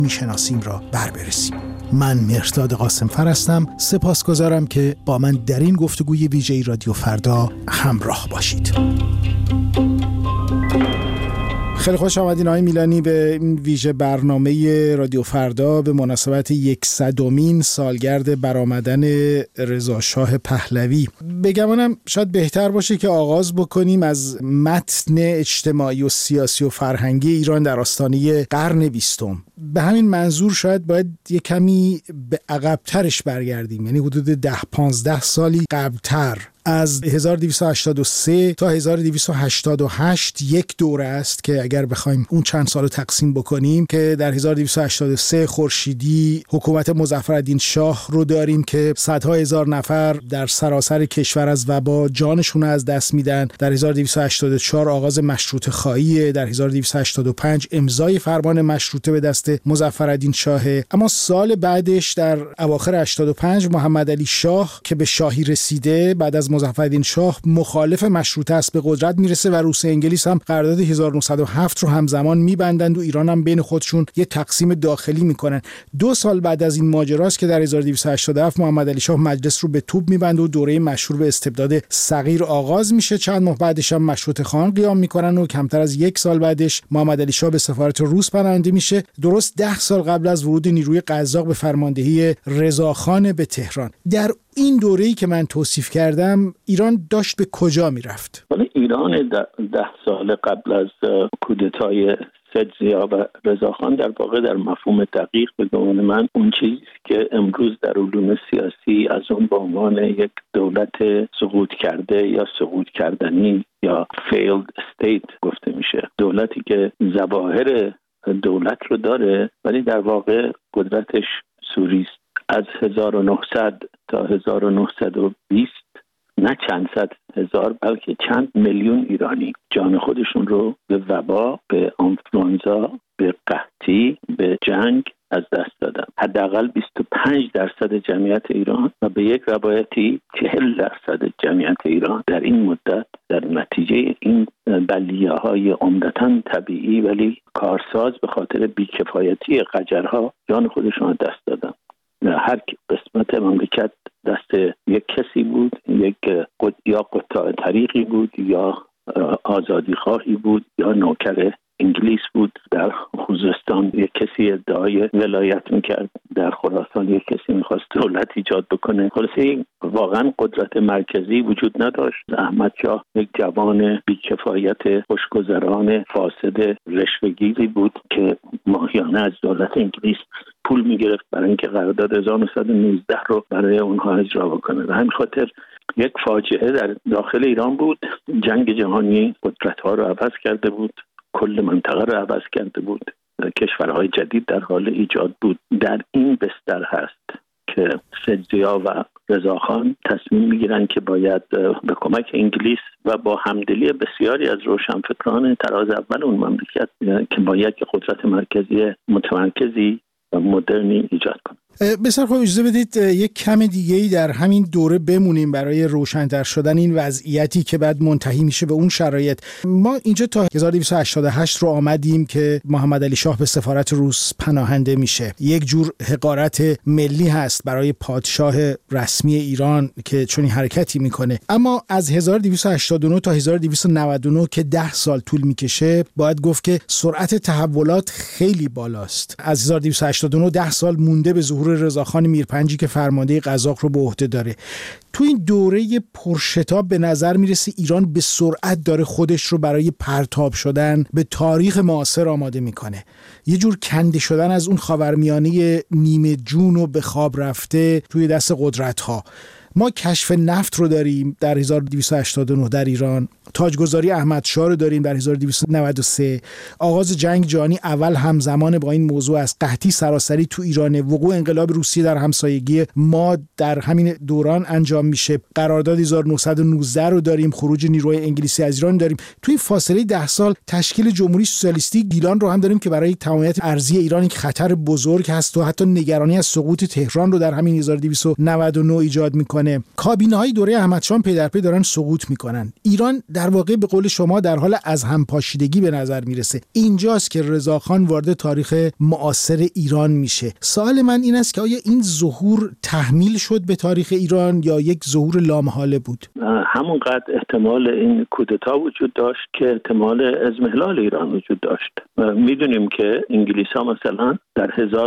میشناسیم را بررسیم. من مهرداد قاسمفر هستم. سپاسگزارم که با من در این گفتگوی ویژه رادیو فردا همراه باشید. خیلی خوش آمدین آقای میلانی به این ویژه برنامه رادیو فردا به مناسبت 100مین سالگرد برآمدن رضا شاه پهلوی. بگمانم شاید بهتر باشه که آغاز بکنیم از متن اجتماعی و سیاسی و فرهنگی ایران در آستانه قرن 20. به همین منظور شاید باید یه کمی به عقب‌ترش برگردیم، یعنی حدود 10-15 سالی قبل‌تر. از 1283 تا 1288 یک دوره است که اگر بخوایم اون چند سال رو تقسیم بکنیم که در 1283 خورشیدی حکومت مظفرالدین شاه رو داریم که صدها هزار نفر در سراسر کشور از وبا جانشون رو از دست میدن. در 1284 آغاز مشروطه خواهی، در 1285 امضای فرمان مشروطه به دست مظفرالدین شاه. اما سال بعدش در اواخر 85 محمدعلی شاه که به شاهی رسیده بعد از مظفرالدین شاه مخالف مشروطه است به قدرت میرسه و روس انگلیس هم قرارداد 1907 رو همزمان میبندند و ایران هم بین خودشون یه تقسیم داخلی میکنن. 2 سال بعد از این ماجراست که در 1287 محمدعلی شاه مجلس رو به توپ میبنده و دوره مشهور به استبداد صغیر آغاز میشه. چند ماه بعدش هم مشروطه خواهان قیام میکنن و کمتر از 1 سال بعدش محمدعلی شاه به سفارت روس پناهنده میشه، درست 10 سال قبل از ورود نیروی قزاق به فرماندهی رضاخان به تهران. در این دوره‌ای که من توصیف کردم ایران داشت به کجا میرفت؟ ایران 10 سال قبل از کودتای سید ضیا و رضاخان در واقع در مفهوم دقیق به گمان من اون چیزی که امروز در علوم سیاسی از اون به عنوان یک دولت سقوط کرده یا سقوط کردنی یا failed state گفته میشه، دولتی که ظواهر دولت رو داره ولی در واقع قدرتش سوری است. از 1900 تا 1920 نه چند صد هزار بلکه چند میلیون ایرانی جان خودشون رو به وبا، به آنفلوانزا، به قحطی، به جنگ از دست دادن. حداقل 25% جمعیت ایران و به یک روایتی 40% جمعیت ایران در این مدت در نتیجه این بلیه‌های عمدتاً طبیعی ولی کارساز به خاطر بیکفایتی قجرها جان خودشون رو دست دادن. هر قسمت مملکت دست یک کسی بود، یا قطاع طریقی بود یا آزادی خواهی بود یا نوکر انگلیس بود. در خوزستان یک کسی ادعای ولایت میکرد، در خراسان یک کسی میخواست دولت ایجاد بکنه. خلاصه واقعا قدرت مرکزی وجود نداشت. احمد شاه یک جوان بیکفایت خوشگذران فاسد رشوه‌گیری بود که ماهیانه از دولت انگلیس پول میگرفت برای اینکه قرارداد 1919 رو برای اونها اجرا بکنه. و همین خاطر یک فاجعه در داخل ایران بود. جنگ جهانی قدرت‌ها رو عوض کرده بود، کل منطقه رو عوض کرده بود، کشورهای جدید در حال ایجاد بود. در این بستر هست که سید ضیا و رضاخان تصمیم میگیرن که باید به کمک انگلیس و با همدلی بسیاری از روشنفکران تراز اول اون مملکت که باید که قدرت مرکزی متمرکزی و مدرنی ایجاد کنه. بسیار خوب، اجازه بدید یک کم دیگه‌ای در همین دوره بمونیم برای روشن‌تر شدن این وضعیتی که بعد منتهی میشه به اون شرایط. ما اینجا تا 1288 رو آمدیم که محمدعلی شاه به سفارت روس پناهنده میشه. یک جور حقارت ملی هست برای پادشاه رسمی ایران که چنین حرکتی میکنه. اما از 1289 تا 1299 که 10 سال طول میکشه، باید گفت که سرعت تحولات خیلی بالاست. از 1289 10 سال مونده به ظهور رضاخان میرپنجی که فرمانده قزاق رو به عهده داره. تو این دوره پرشتاب به نظر میرسه ایران به سرعت داره خودش رو برای پرتاب شدن به تاریخ معاصر آماده میکنه. یه جور کنده شدن از اون خاورمیانه نیمه جون و به خواب رفته توی دست قدرت‌ها. ما کشف نفت رو داریم در 1289 در ایران، تاجگذاری احمدشاه رو داریم در 1293، آغاز جنگ جهانی اول همزمان با این موضوع از قحطی سراسری تو ایران، وقوع انقلاب روسیه در همسایگی ما در همین دوران انجام میشه، قرارداد 1919 رو داریم، خروج نیروهای انگلیسی از ایران داریم. تو این فاصله 10 سال تشکیل جمهوری سوسیالیستی گیلان رو هم داریم که برای تمامیت ارضی ایران یک خطر بزرگ هست و حتی نگرانی از سقوط تهران رو در همین 1299 ایجاد میکنه. کابینه‌های دوره احمدشاه پی در پی دارن سقوط میکنن. ایران در در واقع به قول شما در حال از هم پاشیدگی به نظر میرسه. اینجاست که رضاخان وارد تاریخ معاصر ایران میشه. سوال من این است که آیا این ظهور تحمیل شد به تاریخ ایران یا یک ظهور لامحاله بود؟ همونقدر احتمال این کودتا وجود داشت که احتمال اضمحلال ایران وجود داشت. میدونیم که انگلیس ها مثلا در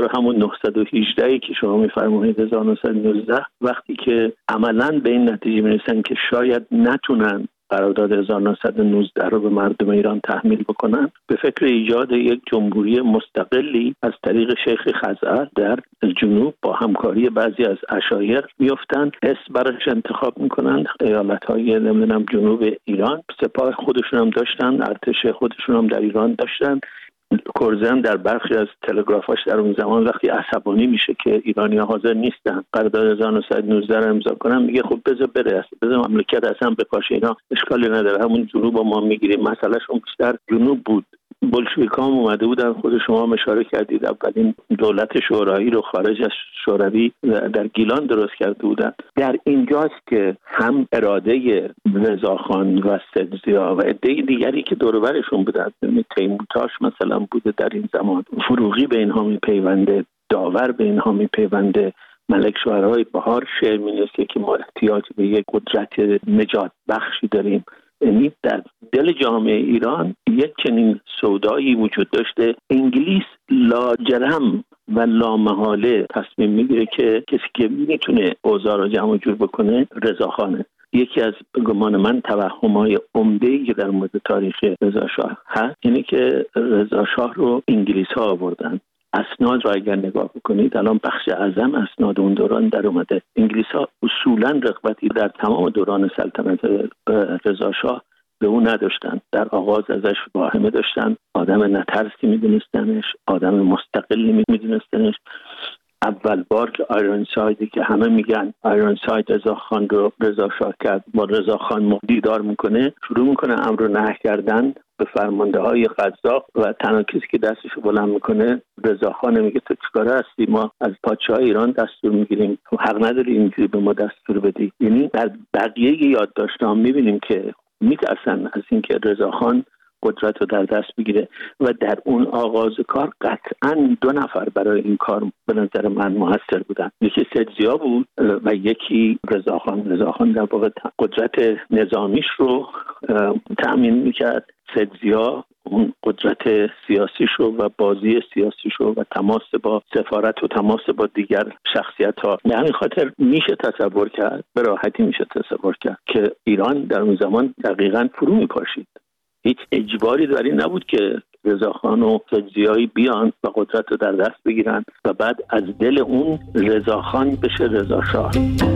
1918 که شما میفرمایید 1919 وقتی که عملاً به این نتیجه میرسن که شاید نتونن قرارداد 1919 رو به مردم ایران تحمیل بکنن، به فکر ایجاد یک جمهوری مستقلی از طریق شیخ خزعل در جنوب با همکاری بعضی از عشایر میفتن، اسم براش انتخاب میکنن. ایالت‌های نمیدونم جنوب ایران سپاه خودشون هم داشتن، ارتش خودشون هم در ایران داشتن. کرزن در برخی از تلگرافاش در اون زمان وقتی عصبانی میشه که ایرانی‌ها حاضر نیستن قرارداد 1919 رو امضا کنن، میگه خب بذار بره، بذار مملکت اصلا بپاشه، اینا اشکالی نداره، همون جنوب ما میگیریم. مسئلهشون بیشتر جنوب بود. بلشویک‌ها هم اومده بودن، خود شما اشاره کردید، اولین دولت شورایی رو خارج از شوروی در گیلان درست کرده بودن. در اینجاست که هم اراده رضاخان و سدزیا و عده دیگری که دور و برشون بودن، تیمورتاش مثلا بوده در این زمان، فروغی به اینها میپیونده، داور به اینها میپیونده، ملک شعرهای بهار شعر می‌نویسه که ما احتیاج به یک قدرت نجات بخشی داریم. یعنی در دل جامعه ایران یک چنین سودایی وجود داشته. انگلیس لاجرم و لامحاله تصمیم میگیره که کسی که میتونه اوضاع رو جمع جور بکنه رضاخانه. یکی از گمان من توهم‌های عمده‌ای که در مورد تاریخ رضاشاه هست اینه که رضاشاه رو انگلیس‌ها آوردن. اسناد را اگر نگاه بکنید الان بخش اعظم اسناد اون دوران در اومده. انگلیس‌ها اصولاً رغبتی در تمام دوران سلطنت رضاشاه به اون نداشتن. در آغاز ازش واهمه داشتن، آدم نترسی میدونستنش، آدم مستقلی میدونستنش. اول بار که آیرونسایدی که همه میگن آیرونساید رضاخان رو رضاشاه کرد، با رضاخان دیدار میکنه، شروع میکنه امر و نهی کردن به فرمانده های قزاق و تنها کسی که دستشو بلند میکنه رضاخان. میگه تو چیکاره هستی؟ ما از پادشاه ایران دستور میگیریم، تو حق نداری اینجوری به ما دستور بدی. یعنی در بقیه یادداشت‌ها میبینیم که میترسن از اینکه رضاخان قدرت رو در دست بگیره و در اون آغاز کار قطعاً 2 نفر برای این کار به نظر من موثر بودن. یکی سدزیا بود و یکی رضاخان. رضاخان در واقع قدرت نظامیش رو تأمین میکرد، سدزیا اون قدرت سیاسیش رو و بازی سیاسیش رو و تماس با سفارت و تماس با دیگر شخصیت‌ها. به همین خاطر میشه تصور کرد، به راحتی میشه تصور کرد که ایران در اون زمان دقیقاً فرو میپاشید. هیچ اجباری در این نبود که رضاخان و سدزیایی بیان و قدرت رو در دست بگیرن و بعد از دل اون رضاخان بشه رضاشاه.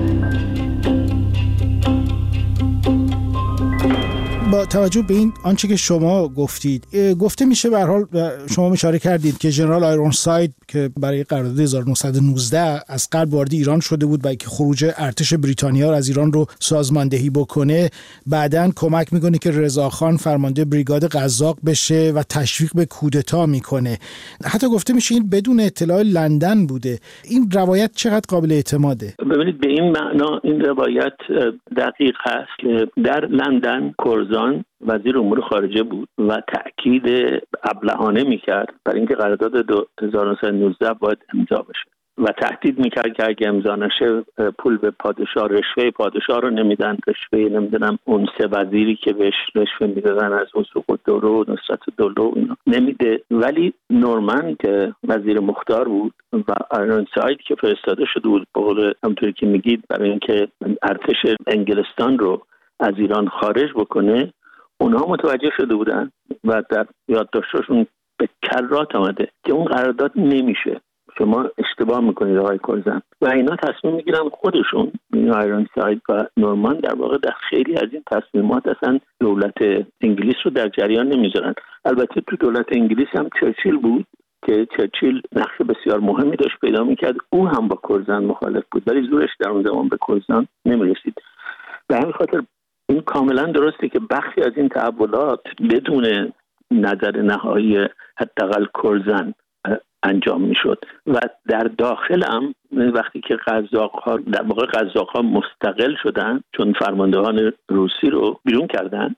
با توجه به این آنچه که شما گفتید، گفته میشه به هر حال شما اشاره کردید که ژنرال آیرونساید که برای قرارداد 1919 از قبل وارد ایران شده بود و که خروج ارتش بریتانیا از ایران رو سازماندهی بکنه، بعداً کمک میکنه که رضاخان فرمانده بریگاد قزاق بشه و تشویق به کودتا میکنه. حتی گفته میشه این بدون اطلاع لندن بوده. این روایت چقدر قابل اعتماده؟ ببینید به این معنا این روایت دقیق هست که در لندن کرزن وزیر امور خارجه بود و تأکید ابلهانه میکرد بر اینکه قرارداد 1919 باید امضا بشه و تهدید میکرد که اگه امضا نشه پول به پادشاه، رشوه پادشاه رو نمیدن، رشوه نمیدونم اون 3 وزیری که بهش رشوه میدادن از وثوق الدوله و نصرت الدوله اینا نمیده. ولی نورمن که وزیر مختار بود و آیرونساید که فرستاده شده بود به قول همونطوری که میگید برای اینکه ارتش انگلستان رو از ایران خارج بکنه، اونها متوجه شده بودن و در یادداشتشون به کرات آمده که اون قرارداد نمیشه، شما اشتباه میکنید آقای کرزن. و اینا تصمیم میگیرن خودشون، این آیرونساید و نورمان در واقع در خیلی از این تصمیمات اصلا دولت انگلیس رو در جریان نمیذارن. البته تو دولت انگلیس هم چرچیل بود که چرچیل نقش بسیار مهمی داشت پیدا میکرد، او هم با کرزن مخالف بود ولی زورش در اون زمان به کرزن نمیرسید. به همین خاطر این کاملا درسته که بخشی از این تحولات بدون نظر نهایی حداقل کرزن انجام میشد و در داخل هم وقتی که قزاق‌ها مستقل شدن، چون فرماندهان روسی رو بیرون کردن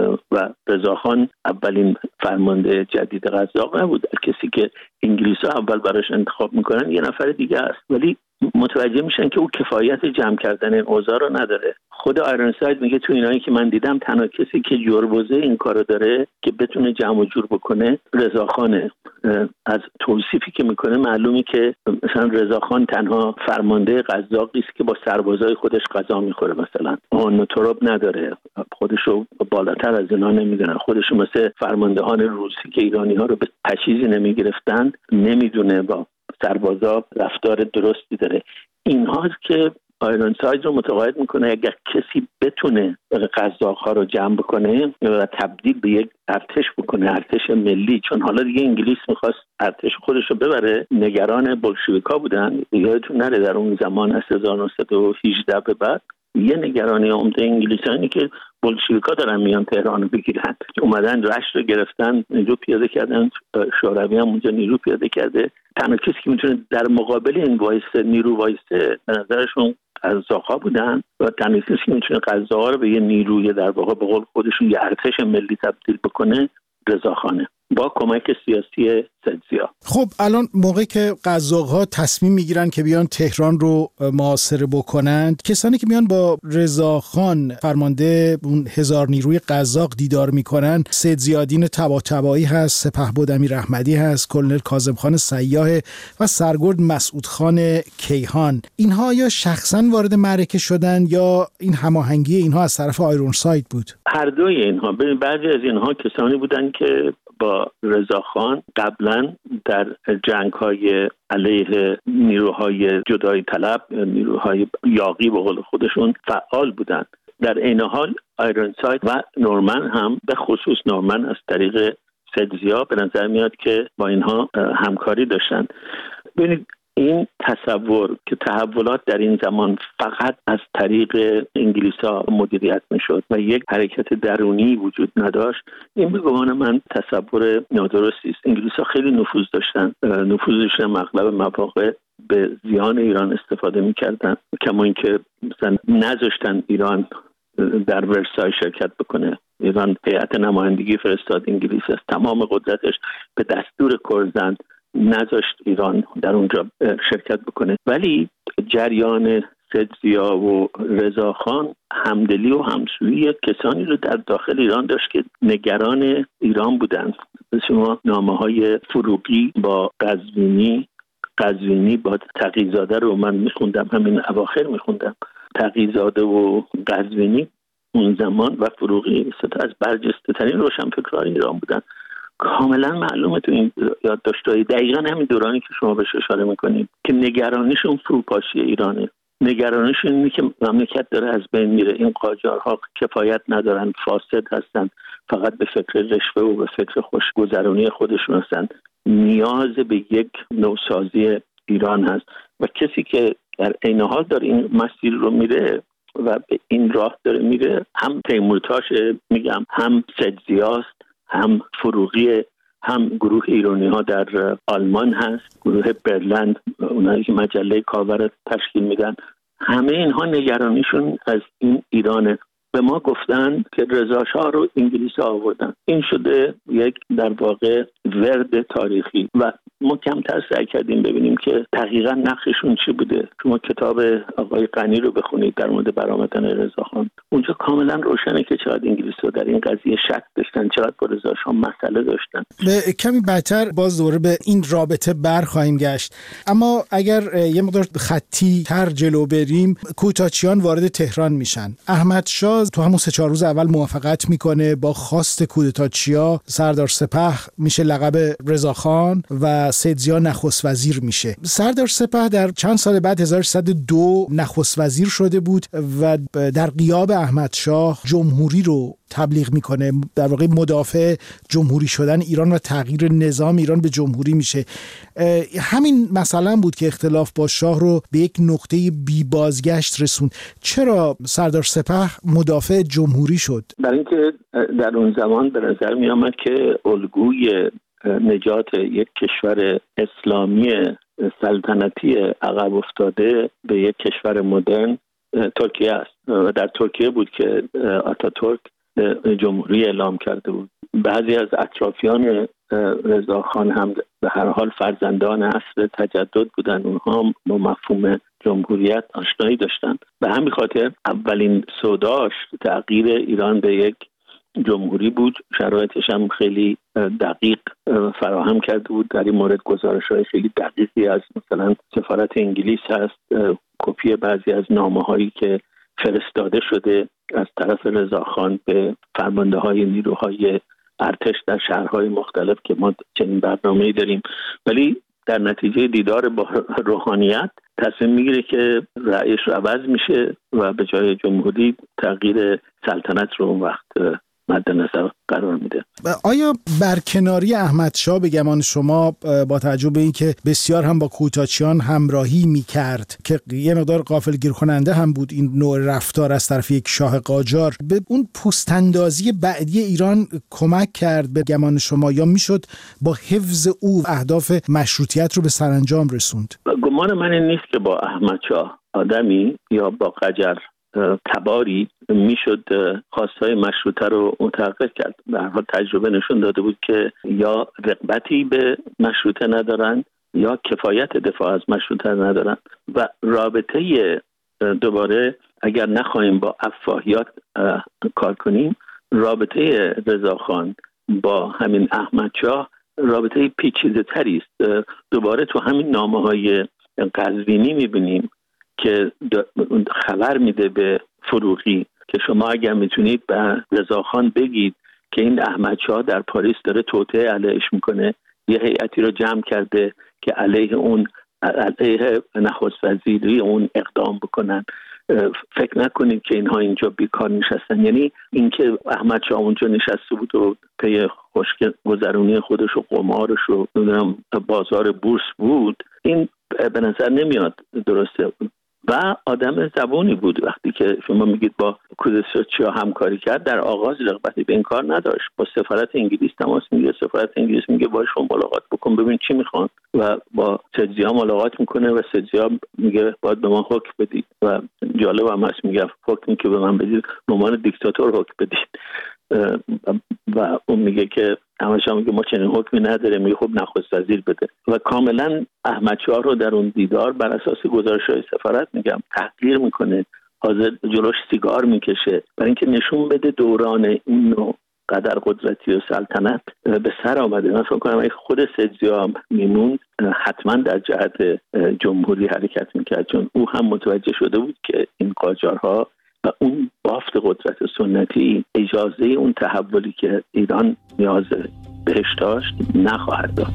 و رضاخان اولین فرمانده جدید قزاق نبود، کسی که انگلیس‌ها اول براش انتخاب میکنن یه نفر دیگه است، ولی متوجه میشن که او کفایت جمع کردن این اوضاع رو نداره. خود آیرنساید میگه تو اینایی که من دیدم تنها کسی که جربوزه این کارو داره که بتونه جمع و جور بکنه رضاخانه. از توصیفی که میکنه معلومه که مثلا رضاخان تنها فرمانده قزاقی است که با سربازای خودش غذا میخوره، مثلا نوتروب نداره، خودشو بالاتر از اینا نمیدونه، خودشو مثل فرماندهان روسی که ایرانی ها رو به تجهیزی نمیگرفتن نمیدونه با سربازا رفتار درستی داره. این هاست که آیرنساید رو متقاعد میکنه اگر کسی بتونه قزاق‌ها رو جمع بکنه و تبدیل به یک ارتش بکنه، ارتش ملی، چون حالا دیگه انگلیس میخواست ارتش خودش رو ببره، نگران بولشویکا بودن. یادتون نره در اون زمان از 1918 به بعد یه نگرانی عمده انگلیس‌ها اینه که بولشویکا دارن میان تهران رو بگیرن. اومدن رشت رو گرفتن، نیرو پیاده کردن، شوروی هم اونجا نیرو پیاده کرده. تنها کسی که میتونه در مقابل این نیرو وایسه به نظرشون قزاق‌ها بودن و تنها کسی که میتونه قزاق‌ها رو به یه نیروی در واقع به قول خودشون یه ارتش ملی تبدیل بکنه رضاخانه با کمک سیاسی سدزیا. خب الان موقعی که قزاق‌ها تصمیم میگیرن که بیان تهران رو محاصره بکنند، کسانی که میان با رضاخان فرمانده اون 1000 نیروی قزاق دیدار میکنن، سید زیادین طباطبایی هست، سپهبد امیر احمدی هست، کلنل کاظم خان سیاح و سرگرد مسعود خان کیهان. اینها یا شخصا وارد معرکه شدن یا این هماهنگی اینها از طرف آیرنساید بود؟ هر دوی اینها. بعضی از اینها کسانی بودن که با رضاخان قبلا در جنگ‌های علیه نیروهای جدایی طلب، نیروهای یاغی به قول خودشون فعال بودند. در این حال آیرنساید و نورمن هم، به خصوص نورمن از طریق سدزیا به نظر میاد که با اینها همکاری داشتن. ببینید این تصور که تحولات در این زمان فقط از طریق انگلیس‌ها مدیریت میشد و یک حرکت درونی وجود نداشت، این به گمان من تصور نادرستی است. انگلیس‌ها خیلی نفوذ داشتن، نفوذشون اغلب مواقع به زیان ایران استفاده میکردن، کما اینکه مثلا نذاشتن ایران در ورسای شرکت بکنه. ایران هیئت نمایندگی فرستاد انگلیس از تمام قدرتش به دستور کرزن نذاشت ایران در اونجا شرکت بکنه. ولی جریان سدزیا و رضاخان همدلی و همسویی کسانی رو در داخل ایران داشت که نگران ایران بودند. شما نامه‌های فروغی با قزوینی با تقی‌زاده رو من میخوندم، همین اواخر میخوندم. تقی‌زاده و قزوینی اون زمان و فروغی از برجسته ترین روشنفکران ایران بودن. کاملا معلومه تو این یادداشت‌های دقیقاً همین دورانی که شما بهش اشاره میکنید که نگرانیشون فروپاشی ایرانه. نگرانیشون اینه که مملکت داره از بین میره، این قاجارها کفایت ندارن، فاسد هستن، فقط به فکر رشوه و به فکر خوشگذرانی خودشون هستن. نیاز به یک نوسازی ایران هست و کسی که در عین حال داره این مسیر رو میره و به این راه داره میره، هم تیمورتاش میگم، هم سدزیاست، هم فروغی، هم گروه ایرانی ها در آلمان هست، گروه برلند، اونایی که مجله کاور تشکیل میدن. همه اینها نگرانیشون از این ایرانه. به ما گفتن که رضا شاه رو انگلیس آوردن. این شده یک در واقع ورد تاریخی و ما کمتر سعی کردیم ببینیم که دقیقاً نقششون چی بوده. شما کتاب آقای غنی رو بخونید در مورد برآمدن رضاخان، اونجا کاملا روشنه که چقدر انگلیس‌ها در این قضیه شک داشتن، چقدر با رضا شاه مسئله داشتن. به کمی بعدتر باز دوره به این رابطه برخواهیم گشت، اما اگر یه مقدار خطی تر جلو بریم، کوتاچیان وارد تهران میشن. احمد شاه تو همون 3-4 روز اول موافقت میکنه، با خواست کودتاچیا سردار سپه میشه لقب رضاخان و سدزیا نخست وزیر میشه. سردار سپه در چند سال بعد 1302 نخست وزیر شده بود و در غیاب احمد شاه جمهوری رو تبلیغ میکنه، در واقع مدافع جمهوری شدن ایران و تغییر نظام ایران به جمهوری میشه. همین مثلا بود که اختلاف با شاه رو به یک نقطه بی بازگشت رسوند. چرا سردار سپه مدافع جمهوری شد؟ برای اینکه در اون زمان به نظر می آمد که الگوی نجات یک کشور اسلامی سلطنتی عقب افتاده به یک کشور مدرن ترکیه است. و در ترکیه بود که آتاتورک جمهوری اعلام کرده بود. بعضی از اطرافیان رضاخان هم به هر حال فرزندان عصر تجدد بودن، اونها با مفهوم جمهوریت آشنایی داشتن. به همین خاطر اولین سوداش تغییر ایران به یک جمهوری بود. شرایطش هم خیلی دقیق فراهم کرده بود. در این مورد گزارش‌های خیلی دقیقی از مثلا سفارت انگلیس هست، کپی بعضی از نامه‌هایی که فرستاده شده از طرف رضاخان به فرمانده‌های نیروهای ارتش در شهرهای مختلف که ما چنین برنامه‌ای داریم. ولی در نتیجه دیدار با روحانیت تصمیم میگیره که رأیش رو عوض میشه و به جای جمهوری تغییر سلطنت رو اون وقت مد نظر قرار میده. آیا برکناری احمدشاه به گمان شما با توجه به اینکه بسیار هم با کوتاچیان همراهی میکرد که یه مقدار غافلگیر کننده هم بود این نوع رفتار از طرف یک شاه قاجار، به اون پوست‌اندازی بعدی ایران کمک کرد به گمان شما، یا میشد با حفظ او اهداف مشروطیت رو به سرانجام رسوند؟ گمان من این نیست که با احمدشاه آدمی یا با قاجار تباری میشد خواستهای مشروطه رو متحقق کرد. به هر حال تجربه نشون داده بود که یا رغبتی به مشروطه ندارن یا کفایت دفاع از مشروطه ندارن. و رابطه دوباره اگر نخواهیم با افواهیات کار کنیم، رابطه رضاخان با همین احمدشاه رابطه پیچیده تری است. دوباره تو همین نامه‌های قزوینی میبینیم که خبر میده به فروغی که شما اگر میتونید به رضاخان بگید که این احمدشاه در پاریس داره توطئه علیهش میکنه، یه هیئتی رو جمع کرده که علیه نخست وزیری اون اقدام بکنن. فکر نکنید که اینها اینجا بیکار نشستن. یعنی اینکه احمدشاه اونجا نشسته بود و پی خوشگذرونی خودش و قمارش و بازار بورس بود، این به نظر نمیاد درسته. و آدم زبونی بود. وقتی که شما میگید با کوزاچیا همکاری کرد، در آغاز رغبتی به این کار نداشت. با سفارت انگلیس تماس میگیره، سفارت انگلیس میگه باشون ملاقات بکن ببین چی میخوان، و با سدزیا ملاقات میکنه و سدزیا میگه باید به ما حکم بدید. و جالب هم هست میگه حکمی که به من بدید به عنوان دیکتاتور حکم بدید. و اون میگه که احمدشاه میگه ما چنین حکمی نداره، میگه خب نخست وزیر بده. و کاملا احمدشاه رو در اون دیدار بر اساس گزارش‌های سفارت میگم تحقیر میکنه، حاضر جلوش سیگار میکشه برای اینکه نشون بده دوران این نوع قدر قدرتی و سلطنت به سر آمده. من فکر کنم خود سدزیا هم میموند حتما در جهت جمهوری حرکت میکرد، چون او هم متوجه شده بود که این قاجارها و اون بافت قدرت سنتی اجازه اون تحولی که ایران نیاز بهش داشت نخواهد داد.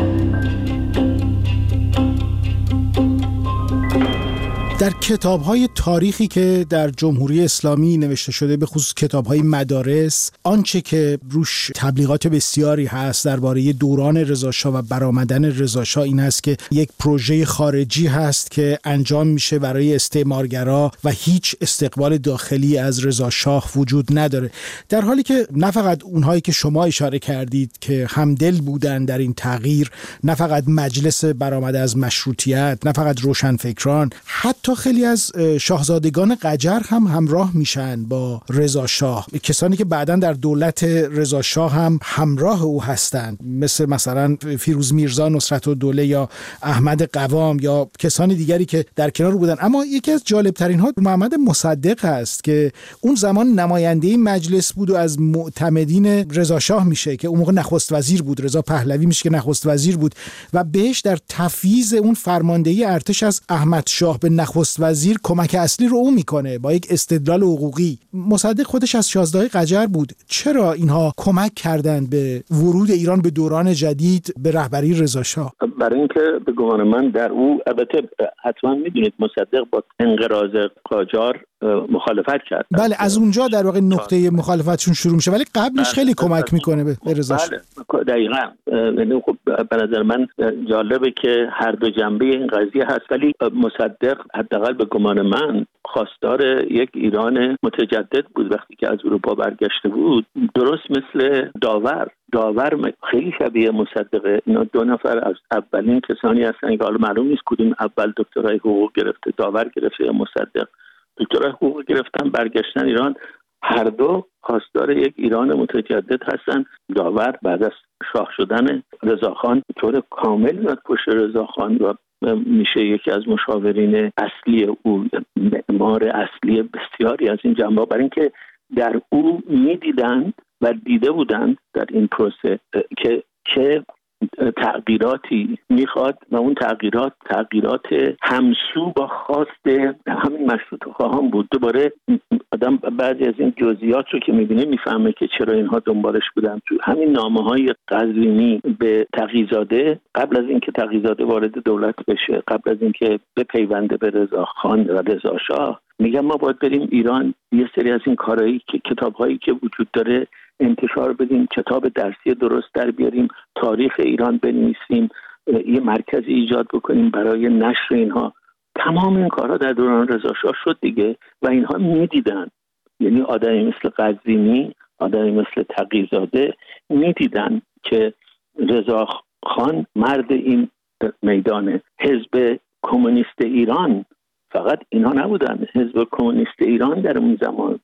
در کتاب‌های تاریخی که در جمهوری اسلامی نوشته شده، به خصوص کتاب‌های مدارس، آنچه که روش تبلیغات بسیاری هست درباره دوران رضاشاه و برآمدن رضاشاه این هست که یک پروژه خارجی هست که انجام میشه برای استعمارگرا و هیچ استقبال داخلی از رضاشاه وجود نداره، در حالی که نه فقط اونهایی که شما اشاره کردید که همدل بودن در این تغییر، نه فقط مجلس برآمده از مشروطیت، نه فقط روشنفکران، حتی خیلی از شاهزادگان قجر هم همراه میشن با رضاشاه، کسانی که بعداً در دولت رضاشاه هم همراه او هستند، مثلا فیروز میرزا نصرتالدوله یا احمد قوام یا کسانی دیگری که در کنار بودن. اما یکی از جالب ترین ها محمد مصدق هست که اون زمان نماینده مجلس بود و از معتمدین رضاشاه میشه که اون موقع نخست وزیر بود. رضا پهلوی میشه که نخست وزیر بود و بهش در تفویض اون فرماندهی ارتش از احمدشاه به نخست وزیر کمک اصلی رو اون میکنه با یک استدلال حقوقی. مصدق خودش از شاهزاده قجر بود. چرا اینها کمک کردند به ورود ایران به دوران جدید به رهبری رضاشاه؟ برای اینکه به گمان من در او، البته حتما میدونید مصدق با انقراض قاجار مخالفت کرد. بله، از اونجا در واقع نقطه مخالفتشون شروع میشه، ولی قبلش خیلی کمک میکنه به رضا شاه. بله دقیقاً. یعنی خب به نظر من جالبه که هر دو جنبه این قضیه هست، ولی مصدق حداقل به گمان من خواستار یک ایران متجدد بود. وقتی که از اروپا برگشته بود، درست مثل داور خیلی شبیه مصدقه. اینا دو نفر از اولین کسانی هستن که حالا معلوم نیست کدوم اول دکترای حقوق گرفته، داور گرفته یا مصدق. دکترای حقوق گرفتن برگشتن ایران، هر دو خواستار یک ایران متجدد هستن. داور بعد از شاه شدن رضاخان طور کامل میاد پشت رضاخان و میشه یکی از مشاورین اصلی او، معمار اصلی بسیاری از این جنبه، برای اینکه در او میدیدند و دیده بودند در این پروسه که چه تغییراتی میخواد و اون تغییرات همسو با خواست همین مشروطه خواهان بود. دوباره آدم بعضی از این جزئیات رو که میبینه میفهمه که چرا اینها دنبالش بودن. تو همین نامه‌های قزوینی به تقی‌زاده، قبل از اینکه تقی‌زاده وارد دولت بشه، قبل از اینکه بپیونده به رضاخان و رضا شاه، میگم ما باید بریم ایران، یه سری از این کارهایی که کتاب‌هایی که وجود داره انتشار بدیم، کتاب درسی درست در بیاریم، تاریخ ایران بنویسیم، یه مرکزی ایجاد بکنیم برای نشر اینها. تمام این کارها در دوران رضا شاه شد دیگه و اینها میدیدن. یعنی آدمی مثل قزوینی، آدمی مثل تقی‌زاده میدیدن که رضا خان مرد این میدانه. حزب کمونیست ایران فقط اینها نبودن. حزب کمونیست ایران در اون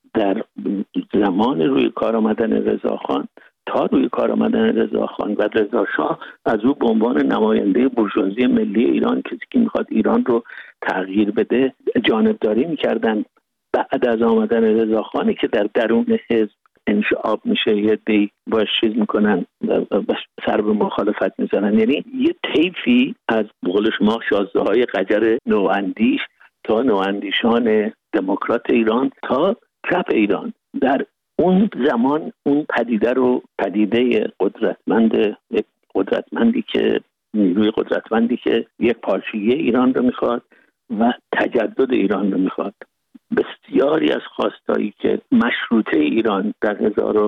زمان روی کار آمدن رضاخان تا روی کار آمدن رضاخان و رضا شاه از او به عنوان نماینده بورژوازی ملی ایران، کسی که میخواد ایران رو تغییر بده، جانبداری میکردن. بعد از آمدن رضاخانی که در درون حزب انشعاب میشه، یه دی باش چیز میکنن، سر به مخالفت میزنن. یعنی یه طیفی از بقول شما شازده‌های قجر نواندیش تا نواندیشان دموکرات ایران تا چپ ایران در اون زمان اون پدیده قدرتمندی که نیروی قدرتمندی که یک پارچگی ایران رو میخواد و تجدد ایران رو میخواد. بسیاری از خواستایی که مشروطه ایران در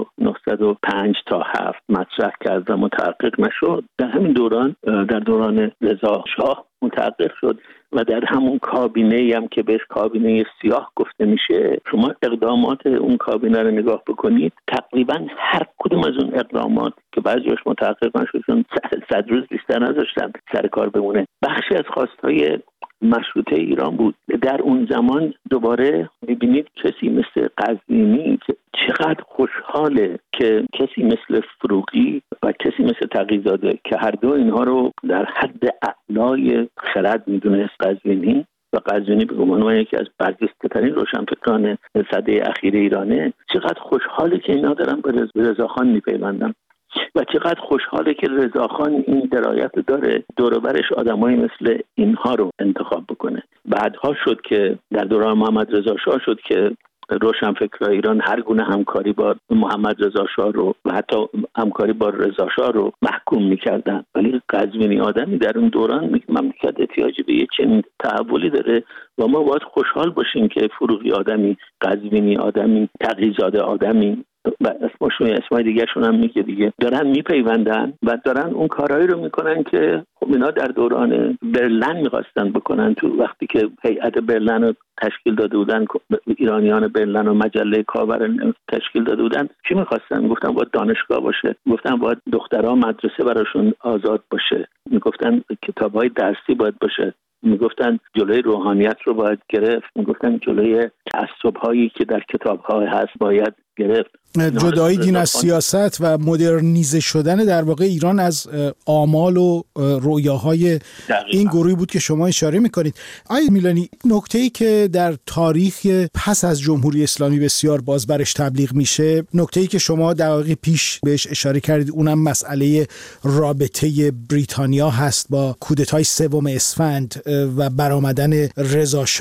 1905 تا 7 مطرح کرد و متحقق نشد، در همین در دوران رضا شاه متحقق شد و در همون کابینه‌ای هم که بهش کابینه سیاه گفته میشه، شما اقدامات اون کابینه رو نگاه بکنید، تقریبا هر کدوم از اون اقدامات که بعضیش متحقق نشد چون 100 روز بیشتر نذاشتن سر کار بمونه، بخشی از خواستای مشروطه ایران بود. در اون زمان دوباره میبینید کسی مثل قزوینی که چقدر خوشحاله که کسی مثل فروغی و کسی مثل تقی‌زاده که هر دو اینها رو در حد اعلای خرد میدونه قزوینی و قزوینی به گمان من یکی از برجسته‌ترین روشنفکران سده اخیر ایرانه، چقدر خوشحاله که اینا دارن به رضاخان میپیوندن و چقدر خوشحاله که رضاخان این درایت داره دور و برش آدمایی مثل اینها رو انتخاب بکنه. بعدها شد که در دوران محمد رضا شاه شد که روشنفکرای ایران هر گونه همکاری با محمد رضا شاه رو و حتی همکاری با رضا شاه رو محکوم می‌کردن. ولی قزوینی آدمی در اون دوران مملکت احتیاجی به یک چنین تحولی داره و ما باید خوشحال باشیم که فروغی آدمی، قزوینی آدمی، تقی‌زاده آدمی و اسمای دیگه شون هم میگه دیگه دارن میپیوندن و دارن اون کارهایی رو میکنن که خب اینا در دوران برلن میخواستن بکنن. تو وقتی که هیئت برلن رو تشکیل داده بودن، ایرانیان برلن و مجله کاور تشکیل داده بودن، چی میخواستن؟ میگفتن باید دانشگاه باشه، میگفتن باید دخترها مدرسه براشون آزاد باشه، میگفتن کتاب‌های درسی باید باشه، میگفتن جلوی روحانیت رو باید گرفت، میگفتن جلوی تعصب‌هایی که در کتاب‌ها هست باید گرفت. جدایی دین از سیاست و مدرنیزه شدن در واقع ایران از آمال و رویاهای این گروهی بود که شما اشاره میکنید. آقای میلانی، نکته‌ای که در تاریخ پس از جمهوری اسلامی بسیار باز برش تبلیغ میشه، نکته‌ای که شما دقایق پیش بهش اشاره کردید، اونم مسئله رابطه بریتانیا هست با کودتای 3 اسفند و برآمدن رضا شاه.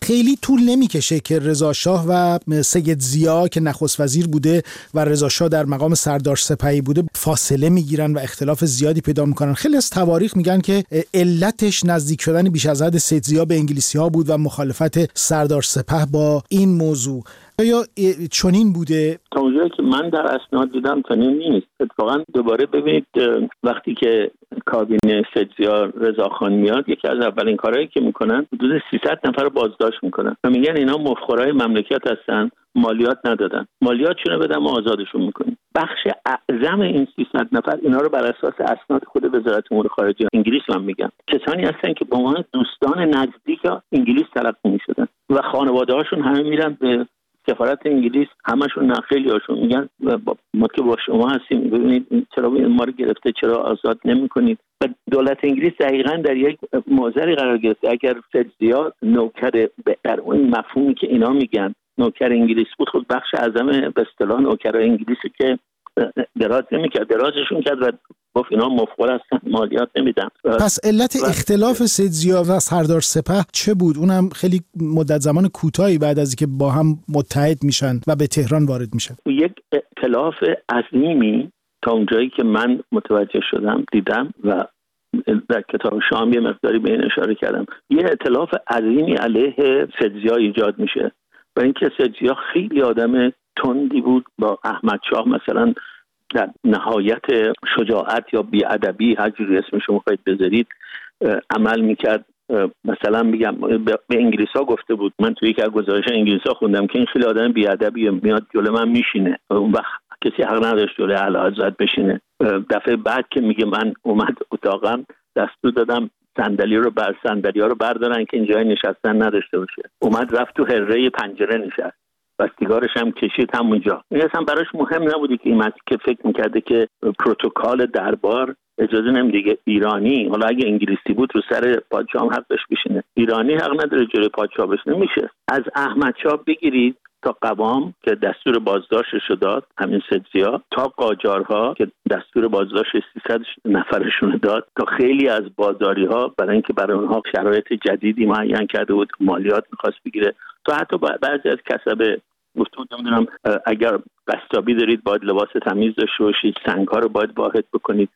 خیلی طول نمیکشه که رضا شاه و سید ضیا که نخست وزیر بوده و رضا شاه در مقام سردار سپهی بوده فاصله میگیرن و اختلاف زیادی پیدا میکنن. خیلی از تواریخ میگن که علتش نزدیک شدن بیش از حد سید ضیا به انگلیسی ها بود و مخالفت سردار سپه با این موضوع. یا چنین بوده؟ تا اونجایی که من در اسناد دیدم چنین نیست. اتفاقا دوباره ببینید وقتی که کابینه سید ضیا رضاخان میاد، یکی از اولین کارهایی که میکنن حدود 300 نفر رو بازداشت میکنن و میگن اینا مفخرای مملکت هستن، مالیات ندادن، مالیاتشون بدن ما آزادشون میکنیم. بخش اعظم این 300 نفر اینا رو بر اساس اسناد خود وزارت امور خارجه انگلیس هم میگن کسانی هستن که به عنوان دوستان نزدیک انگلیس تلقی میشدن و خانواده هاشون همه میرن به سفارت انگلیس، همشون نه خیلی هاشون میگن ما که با شما هستیم، ببینید چرا ما رو گرفته، چرا آزاد نمیکنید. و دولت انگلیس دقیقاً در یک معضلی قرار گرفته. اگر سید ضیا نوکر در اون مفهومی که اینا میگن نوکر انگلیس بود، خود بخش اعظم به اصطلاح نوکرای انگلیسی که دراز نمیکرد، درازشون کرد و گفت اینا مفخر هستن، مالیات نمیدن. پس علت اختلاف سید ضیا و سردار سپه چه بود؟ اونم خیلی مدت زمان کوتاهی بعد از اینکه با هم متحد میشن و به تهران وارد میشن. یک اختلاف عظیمی تا اونجایی که من متوجه شدم دیدم و در کتاب شام یه مقداری به این اشاره کردم، یه ائتلاف عظیمی علیه سید ضیا ایجاد میشه و اینکه سید ضیا خیلی آدم تندی بود با احمد شاه، مثلا در نهایت شجاعت یا بی‌ادبی هر جوری اسمشو میخواید بذارید عمل میکرد. مثلا میگم به انگلیسا گفته بود، من توی یک از گزارش انگلیسا خوندم که این خیلی آدم بی‌ادبیه، میاد جلوی من میشینه، اون وقت کسی حق نداشت جلوی اعلیحضرت بشینه. دفعه بعد که میگه من اومد اتاقم دستور دادم صندلی رو بردارن که اینجای نشستن نداشته باشه، اومد رفت تو حره پنجره نشست و سیگارش هم کشید همونجا. این اصلا براش مهم نبودی که این که فکر میکرده که پروتکل دربار اجازه نمیده ایرانی، حالا اگه انگلیسی بود رو سر پادشاه هم حق داشت بشینه، ایرانی حق نداره جلوی پادشاه بشینه. میشه از احمد شاه بگیرید تا قوام که دستور بازداشتش داد، همین سید ضیا، تا قاجارها که دستور بازداشت 300 نفرشون داد، تا خیلی از بازاری‌ها برای اینکه برای اونها شرایط جدیدی معین کرده بود، مالیات می‌خواست بگیره، تا حتی بعضی از کسب گفتم نمیدونم اگر قصابی دارید باید لباس تمیز داشته باشید، سنگ‌ها رو باید واحد بکنید.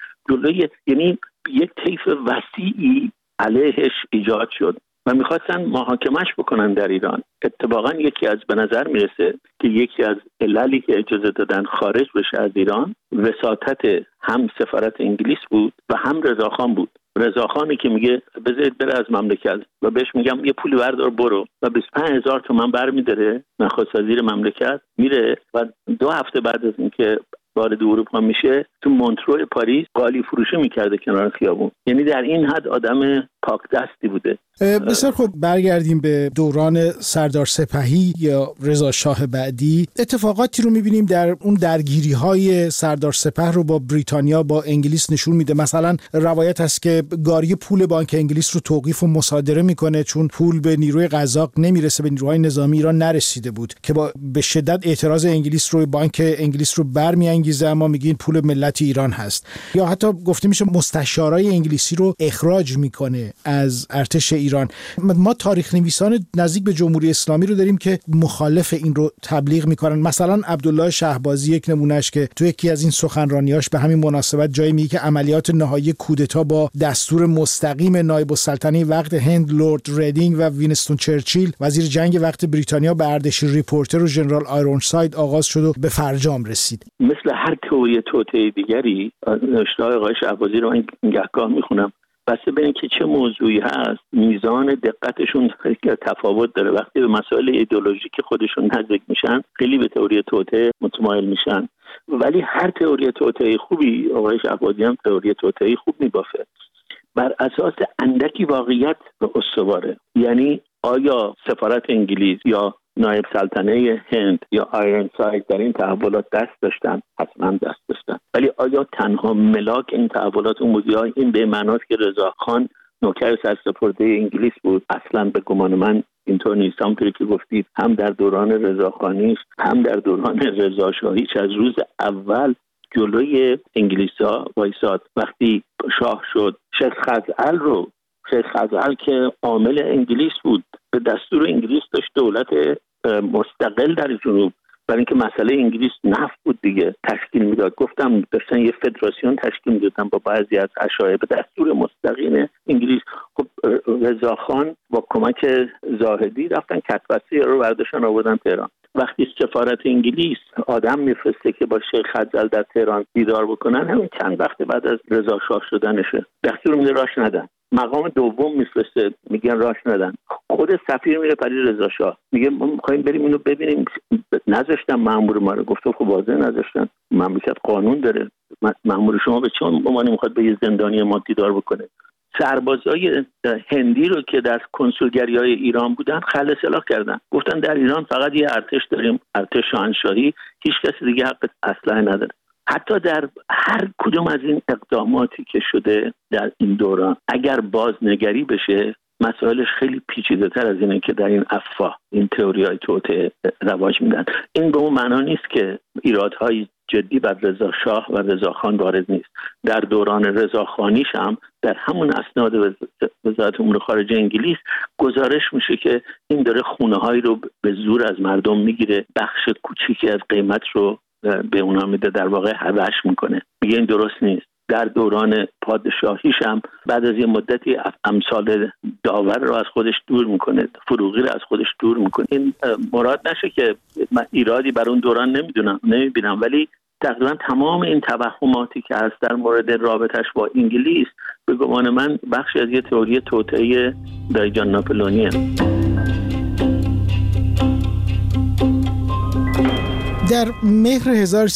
یعنی یک طیف وسیعی علیهش ایجاد شد و میخواستن محاکمش بکنن در ایران. اتفاقا یکی از به نظر میرسه که یکی از عللی که اجازه دادن خارج بشه از ایران وساطت هم سفارت انگلیس بود و هم رضاخان بود. رضاخانی که میگه بذارید بره از مملکت و بهش میگم یه پولی بردار برو و 25,000 تومان برمیداره، نخست وزیر مملکت میره و 2 هفته بعد از اینکه وارد اروپا میشه تو مونترو پاریس قالی فروشی میکرده کنار خیابون. یعنی در این حد آدم پاک دستی بوده. بسیار خوب، برگردیم به دوران سردار سپهی یا رضا شاه بعدی. اتفاقاتی رو میبینیم در اون درگیری‌های سردار سپه رو با بریتانیا، با انگلیس نشون میده. مثلا روایت هست که گاری پول بانک انگلیس رو توقیف و مصادره میکنه چون پول به نیروی قزاق نمیرسه، به نیروهای نظامی ایران نرسیده بود که با به شدت اعتراض انگلیس رو بانک انگلیس رو برمیانگیزه، اما میگین پول ملت ایران هست. یا حتی گفته میشه مستشارای انگلیسی رو اخراج میکنه از ارتش ایران. ما تاریخ نویسان نزدیک به جمهوری اسلامی رو داریم که مخالف این رو تبلیغ میکنن. مثلا عبدالله شهبازی یک نمونهش که تو یکی از این سخنرانیاش به همین مناسبت جایی میگه که عملیات نهایی کودتا با دستور مستقیم نایب السلطنه وقت هند لورد ریدینگ و وینستون چرچیل وزیر جنگ وقت بریتانیا به اردشیر ریپورتر و ژنرال آیرونساید آغاز شد و به فرجام رسید. مثل هر تئوری توطئه دیگری نوشته آقای شهبازی رو من گهگاه میخونم، بسته به اینکه چه موضوعی هست میزان دقتشون تفاوت داره. وقتی به مسائل ایدئولوژیک خودشون نزدیک میشن خیلی به تئوری توطئه متمایل میشن، ولی هر تئوری توطئه خوبی، آقای شهبازی هم تئوری توطئه خوب میبافه، بر اساس اندکی واقعیت استواره. یعنی آیا سفارت انگلیس یا نایب سلطنه هند یا آیرونساید در این تحولات دست داشتن؟ حتما دست داشتن، ولی آیا تنها ملاک این تحولات اون بود یا این به معناست که رضاخان نوکر سرسپرده انگلیس بود؟ اصلا به گمان من اینطور نیست. همونطوری که گفتید هم در دوران رضاخانی هم در دوران رضاشاهی از روز اول جلوی انگلیس‌ها وایساد. وقتی شاه شد شیخ خزعل که عامل انگلیس بود به دستور انگلیس داشت دولت مستقل در جنوب، برای اینکه مسئله انگلیس نفت بود دیگه تشکیل میداد. گفتم داشتن یه فدراسیون تشکیل میدادن با بعضی از اشایه به دستور مستقیم انگلیس. خب رضاخان با کمک زاهدی رفتن کتبسته رو برداشتن آوردن تهران. وقتی سفارت انگلیس آدم میفرسته که با شیخ خزعل در تهران دیدار بکنن، همین چند وقت بعد از رضا شاه شدنشه، دستور میده راش ندن. مقام دوم میفرسته، میگن راش ندن. خود سفیر میره پری رضا شاه میگه ما میخوایم بریم اینو ببینیم، نذاشتن مأمور ما رو. گفته خب واضح نذاشتن، مملکت قانون داره، مأمور شما به چه عنوانی میخواد به یه زندانی ما دیدار بکنه؟ سربازای هندی رو که در کنسولگری‌های ایران بودن خلع سلاح کردن، گفتن در ایران فقط یه ارتش داریم، ارتش شاهنشاهی، هیچ کسی دیگه حق اسلحه نداره. حتی در هر کدوم از این اقداماتی که شده در این دوران اگر بازنگری بشه، مسائلش خیلی پیچیده‌تر از اینه که در این افواه این تئوری‌های توطئه رواج میدن. این به اون معنا نیست که ایرادهای جدی بر رضا شاه و رضا خان وارد نیست. در دوران رضا خانیش هم در همون اسناد وزارت امور خارجه انگلیس گزارش میشه که این داره خونه‌هایی رو به زور از مردم میگیره، بخش کوچیکی از قیمت رو به اونا میده، در واقع هوش میکنه. میگه این درست نیست. در دوران پادشاهیش هم بعد از یه مدتی امثال داور رو از خودش دور میکنه، فروغی رو از خودش دور میکنه. این مراد نشه که من ایرادی بر اون دوران نمیبینم، ولی تقریبا تمام این توهماتی که هست در مورد رابطش با انگلیس به گمان من بخشی از یه تئوری توطئه دایجان ناپلئونیه. در مهر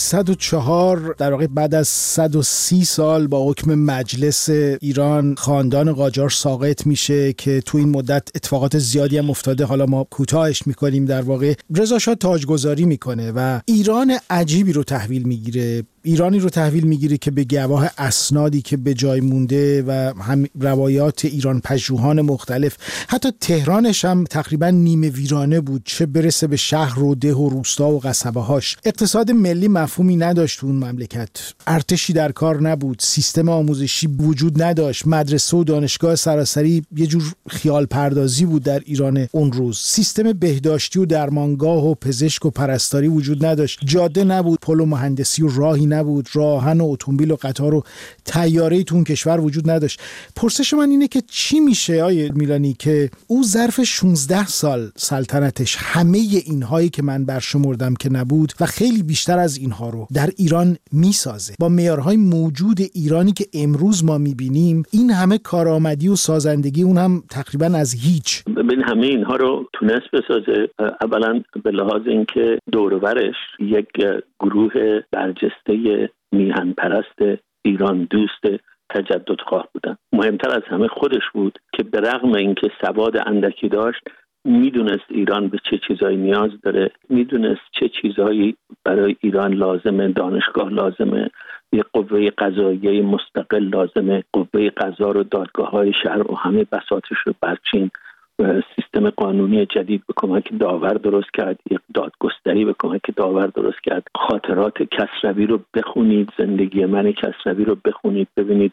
1304 در واقع بعد از 130 سال با حکم مجلس ایران خاندان قاجار ساقط میشه که تو این مدت اتفاقات زیادی هم افتاده، حالا ما کوتاهش میکنیم. در واقع رضا شاه تاجگذاری میکنه و ایران عجیبی رو تحویل میگیره، ایرانی رو تحویل میگیره که به گواه اسنادی که به جای مونده و هم روایات ایران پژوهان مختلف، حتی تهرانش هم تقریبا نیمه ویرانه بود، چه برسه به شهر و ده و روستا و قصبه هاش. اقتصاد ملی مفهومی نداشت تو اون مملکت، ارتشی در کار نبود، سیستم آموزشی وجود نداشت، مدرسه و دانشگاه سراسری یه جور خیال پردازی بود در ایران اون روز، سیستم بهداشتی و درمانگاه و پزشک و پرستاری وجود نداشت، جاده نبود، پل و مهندسی و راهی نبود، راهن و اتومبیل و قطار و طیاره‌ای تو اون کشور وجود نداشت. پرسش من اینه که چی میشه آیه میلانی که او ظرف 16 سال سلطنتش همه اینهایی که من برشمردم که نبود و خیلی بیشتر از اینها رو در ایران میسازه، با معیارهای موجود ایرانی که امروز ما میبینیم، این همه کارآمدی و سازندگی، اون هم تقریبا از هیچ. ببین همه اینها رو تونست بسازه. اولا به لحاظ اینکه دور و برش یک گروه برجسته میهن پرست ایران دوست تجددخواه بودن. مهمتر از همه خودش بود که به رغم اینکه سواد اندکی داشت، میدونست ایران به چه چیزایی نیاز داره، میدونست چه چیزایی برای ایران لازمه، دانشگاه لازمه، یه قوه قضاییه مستقل لازمه، قوه قضا رو، دادگاه‌های شرع و همه بساطش رو برچین، سیستم قانونی جدید به کمک داور درست کرد، یک دادگستری به کمک داور درست کرد. خاطرات کسروی رو بخونید، زندگی من کسروی رو بخونید، ببینید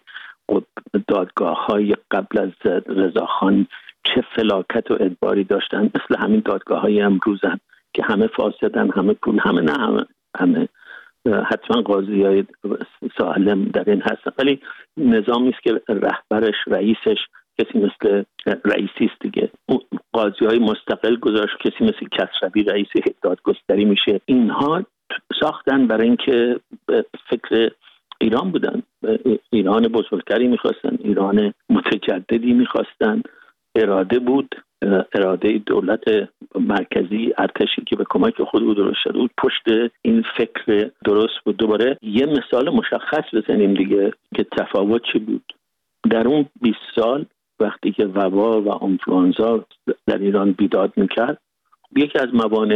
دادگاه‌های قبل از رضاخان چه فلاکت و ادباری داشتن، مثل همین دادگاه‌های امروزن که همه فاسدن، همه پول، همه حتما قاضی‌های سالم در این هستن، ولی نظامی است که رهبرش، رئیسش کسی مثل رئیسی است دیگه. قاضی‌های مستقل گذاشت، کسی مثل کسروی رئیس دادگستری میشه. اینها ساختن برای اینکه فکر ایران بودن، ایران بزرگتری میخواستن، ایران متجددی میخواستن. اراده بود، اراده دولت مرکزی، ارتشی که به کمک خود درست شده بود، پشت این فکر درست بود. دوباره یه مثال مشخص بزنیم دیگه که تفاوت چی بود. در اون 20 سال وقتی که وبا و آنفلوانزا در ایران بیداد میکرد، یکی از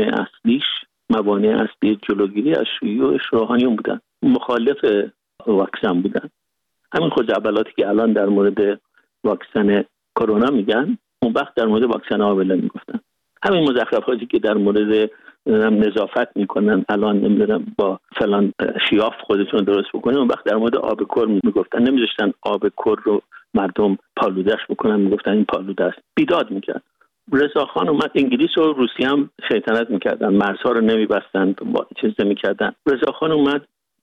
موانع اصلی جلوگیری از شیوع روحانیون بودن، مخالف واکسن بودن. همین خزعبلاتی که الان در مورد واکسن کرونا میگن، اون وقت در مورد واکسن آبله میگفتن. همین مزخرفاتی که در مورد نظافت میکنن الان، نمیدونم با فلان شیاف خودتون درست بکنن، اون وقت در مورد آب کر میگفتن. نمیذاشتن آب کر رو مردم پالودهش بکنن، میگفتن این پالوده است. بیداد میکرد. رضاخان اومد، انگلیس و روسیه هم شیطنت میکردن، مرزها رو نمیبستن، چیز نمیکردن. رضاخان اومد،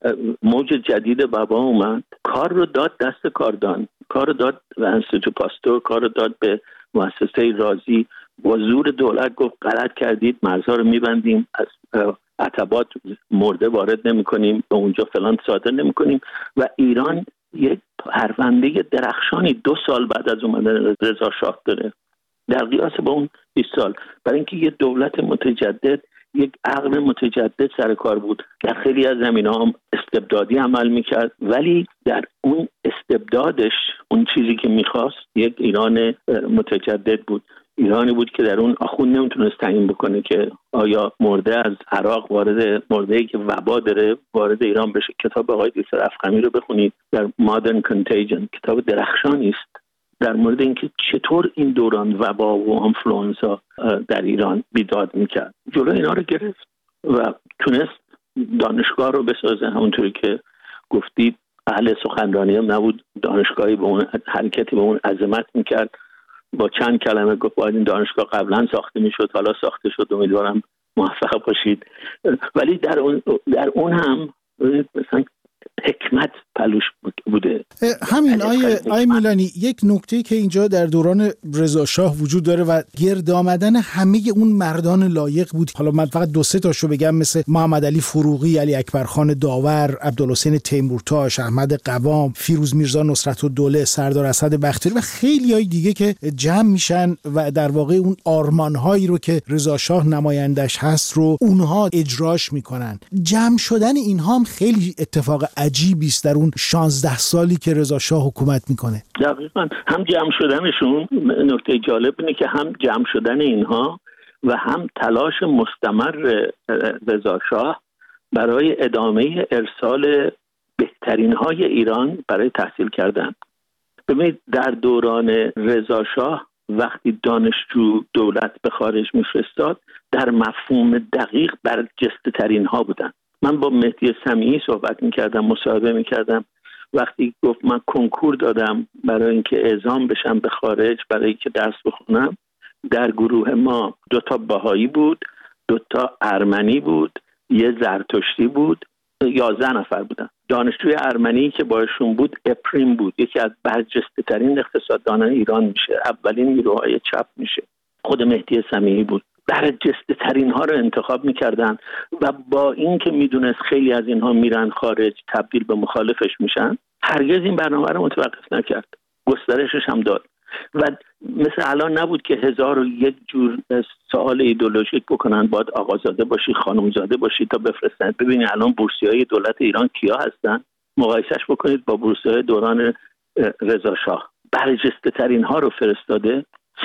موج جدید وبا اومد، کار رو داد دست کاردان، کار رو داد به انستیتو پاستور، کار رو داد به مؤسسه رازی. با زور دولت گفت غلط کردید، مرزها رو میبندیم، از عتبات مرده وارد نمی‌کنیم، به اونجا فلان صادر نمی‌کنیم. و ایران یک پرونده درخشانی 2 سال بعد از اومدن رضا شاه داره در قیاس با اون 20 سال، برای اینکه یه دولت متجدد، یک عقل متجدد سر کار بود. در خیلی از زمینه‌ها هم استبدادی عمل میکرد، ولی در اون استبدادش اون چیزی که میخواست یک ایران متجدد بود. ایرانی بود که در اون آخوند نمیتونست تعیین بکنه که آیا مرده از عراق مرده‌ای که وبا داره وارد ایران بشه. کتاب آقای دیسر افخمی رو بخونید، در Modern Contagion، کتاب درخشانی است در مورد اینکه چطور این دوران وبا و آنفلوانزا در ایران بیداد میکرد. جلو اینا رو گرفت و تونست دانشگاه رو بسازه. همونطوری که گفتید اهل سخنرانی هم نبود، دانشگاهی به اون حرکتی به اون عظمت میکرد. با چند کلمه گفت باید این دانشگاه قبلا ساخته میشد، حالا ساخته شد، امیدوارم موفق باشید. ولی در اون هم مثلا حکمت پلوش بوده. همین آیه میلانی، یک نکته که اینجا در دوران رضا شاه وجود داره و گرد آمدن همه اون مردان لایق بود. حالا من فقط 2-3 تاشو بگم، مثل محمد علی فروغی، علی اکبرخان داور، عبدالحسین تیمورتاش، احمد قوام، فیروز میرزا نصرتالدوله، سردار اسد بختیاری و خیلی های دیگه که جمع میشن و در واقع اون آرمانهایی رو که رضا شاه نمایندش هست رو اونها اجراش میکنن. جمع شدن اینها هم خیلی اتفاق عجیبی است در اون 16 سالی که رضا شاه حکومت میکنه. دقیقاً هم جمع شدنشون، نکته جالب اینه که هم جمع شدن اینها و هم تلاش مستمر رضا شاه برای ادامه ارسال بهترین های ایران برای تحصیل کردن. ببینید در دوران رضا شاه وقتی دانشجو دولت به خارج میفرستاد، در مفهوم دقیق برجسته ترین ها بودن. من با مهدی سمیعی صحبت میکردم، مصاحبه میکردم، وقتی گفت من کنکور دادم برای اینکه اعزام بشم به خارج برای اینکه درس بخونم، در گروه ما 2 بهایی بود، 2 ارمنی بود، 1 زرتشتی بود، 11 نفر بودن. دانشجوی ارمنی که باشون بود اپریم بود، یکی از برجسته ترین اقتصاددانان ایران میشه، اولین نیروهای چپ میشه، خود مهدی سمیعی بود. برجسته ترین ها رو انتخاب میکردن و با این که میدونست خیلی از اینها میرن خارج تبدیل به مخالفش میشن، هرگز این برنامه رو متوقف نکرد، گسترشش هم داد. و مثل الان نبود که 1001 جور سوال ایدئولوژیک بکنن، باید آقازاده باشی، خانمزاده باشی تا بفرستن. ببینید الان بورسیای دولت ایران کیا هستن، مقایسهش بکنید با بورسیای دوران رضا شاه. برجسته ترین ها رو فرستاده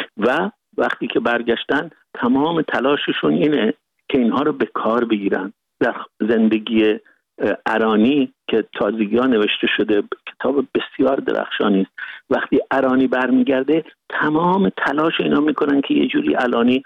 و وقتی که برگشتن تمام تلاششون اینه که اینها رو به کار بگیرن. در زندگی ارانی که تازگی ها نوشته شده، کتاب بسیار درخشانی است، وقتی ارانی برمیگرده تمام تلاش اینا میکنن که یه جوری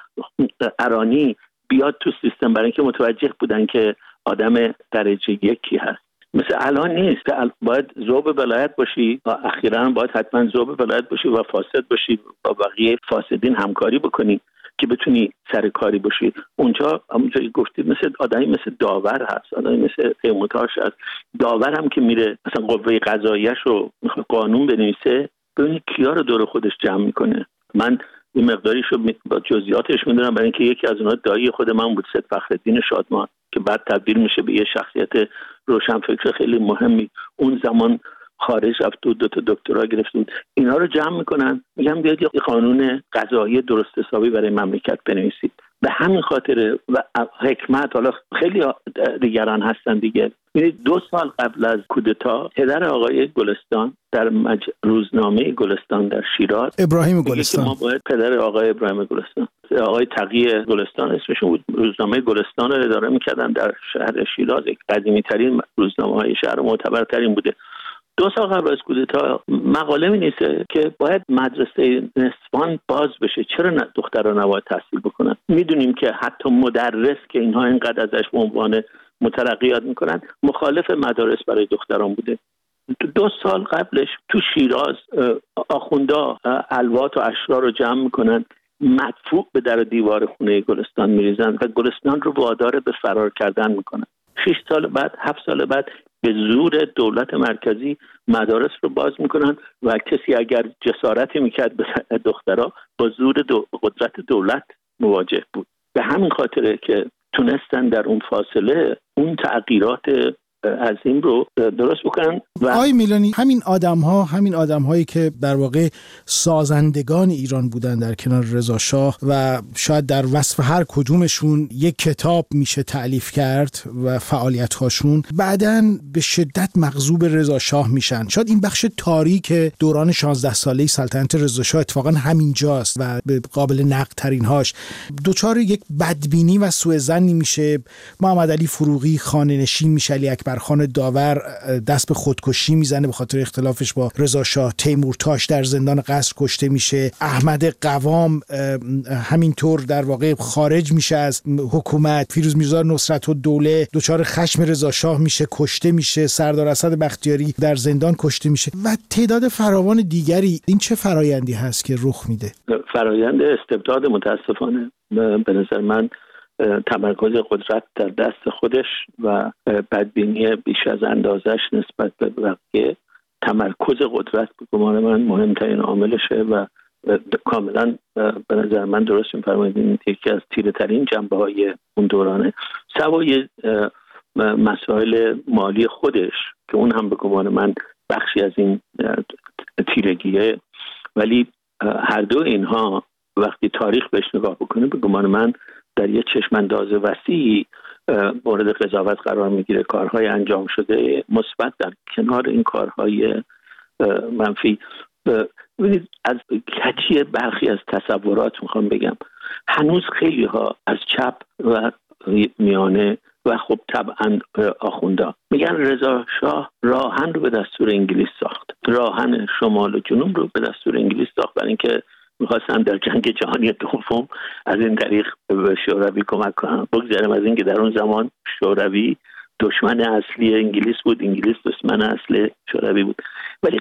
ارانی بیاد تو سیستم، برای اینکه متوجه بودن که آدم درجه 1 هست. مثل الان نیست، باید ذوب ولایت باشی، اخیراً باید حتما ذوب ولایت باشی و فاسد باشی، با بقیه فاسدین همکاری بکنی که بتونی سرکاری باشی. اونجا همونجوری گفتید مثل آدمی مثل داور هست، آدمی مثل تیمورتاش هست. داور هم که میره مثلا قوه قضاییه رو میخواد قانون بنویسه، ببینید کیا رو دور خودش جمع میکنه. من این مقداریشو با جزئیاتش میدونم، برای اینکه یکی از اونها دایی خود من بود، سید فخرالدین شادمان، که بعد تبدیل میشه به یه شخصیت روشنفکر خیلی مهمی. اون زمان خارج رفت، 2 دکترا گرفت بود. اینا رو جمع میکنن، میگم بیاید یه قانون قضایی درست حسابی برای مملکت بنویسید. به همین خاطر و حکمت، حالا خیلی دیگران هستن دیگه. ببینید 2 سال قبل از کودتا، پدر آقای گلستان در روزنامه گلستان در شیراز، ابراهیم گلستان، ما باید پدر آقای ابراهیم گلستان، آقای تقی گلستان اسمشون بود، روزنامه گلستان رو اداره میکردن در شهر شیراز، یک قدیمی ترین روزنامه های شهر، معتبرترین بوده. 2 سال قبل از کودتا مقاله می‌نویسه که باید مدرسه نسوان باز بشه، چرا دختران نباید تحصیل بکنن؟ میدونیم که حتی مدرس که اینها اینقدر ازش به عنوان مترقی یاد میکنن، مخالف مدارس برای دختران بوده. 2 سال قبلش تو شیراز آخوندا الوات و اشرار رو جمع میکنن، مدفوع به در دیوار خونه گلستان میریزن و گلستان رو وادار به فرار کردن میکنن. 6 سال بعد 7 سال بعد به زور دولت مرکزی مدارس رو باز میکنن و کسی اگر جسارتی میکرد به دخترها با زور قدرت دولت مواجه بود. به همین خاطره که تونستن در اون فاصله اون تغییرات عظیم رو درست بکنن. و آقای میلانی، همین آدم‌هایی که در واقع سازندگان ایران بودن در کنار رضا شاه و شاید در وصف هر کدومشون یک کتاب میشه تألیف کرد و فعالیت‌هاشون بعداً به شدت مغضوب رضا شاه میشن. شاید این بخش تاریک دوران 16 ساله سلطنت رضا شاه اتفاقاً همینجاست و قابل نقد ترین هاش دوچار یک بدبینی و سوء ظنی میشه. محمد علی فروغی خانه‌نشین میشه، علی اکبرخان داور دست به خودکشی میزنه به خاطر اختلافش با رضا شاه، تیمورتاش در زندان قصر کشته میشه، احمد قوام همینطور در واقع خارج میشه از حکومت، فیروز میرزا نصرت‌الدوله دچار خشم رضا شاه میشه، کشته میشه، سردار اسد بختیاری در زندان کشته میشه و تعداد فراوان دیگری. این چه فرایندی هست که رخ میده؟ فرایند استبداد متاسفانه. به نظر من تمرکز قدرت در دست خودش و بدبینی بیش از اندازش نسبت به بقیه. تمرکز قدرت به گمان من مهمترین عاملشه و کاملا به نظر من درست می‌فرمایید این یکی از تیره‌ترین جنبه‌های اون دورانه. سوای مسائل مالی خودش که اون هم به گمان من بخشی از این تیرگیه، ولی هر دو اینها وقتی تاریخ بهش نگاه بکنه به گمان من در یه چشمانداز وسیعی مورد قضاوت قرار میگیره. کارهای انجام شده مثبت در کنار این کارهای منفی. ببینید از کچی برخی از تصورات میخوام بگم، هنوز خیلی ها از چپ و میانه و خب طبعا آخوندا میگن رضا شاه راهن رو به دستور انگلیس ساخت، راهن شمال و جنوب رو به دستور انگلیس ساخت برای اینکه میخواستن در جنگ جهانی دوم از این طریق به شوروی کمک کنن. بگذاریم از اینکه در اون زمان شوروی دشمن اصلی انگلیس بود، انگلیس دشمن اصلی شوروی بود، ولی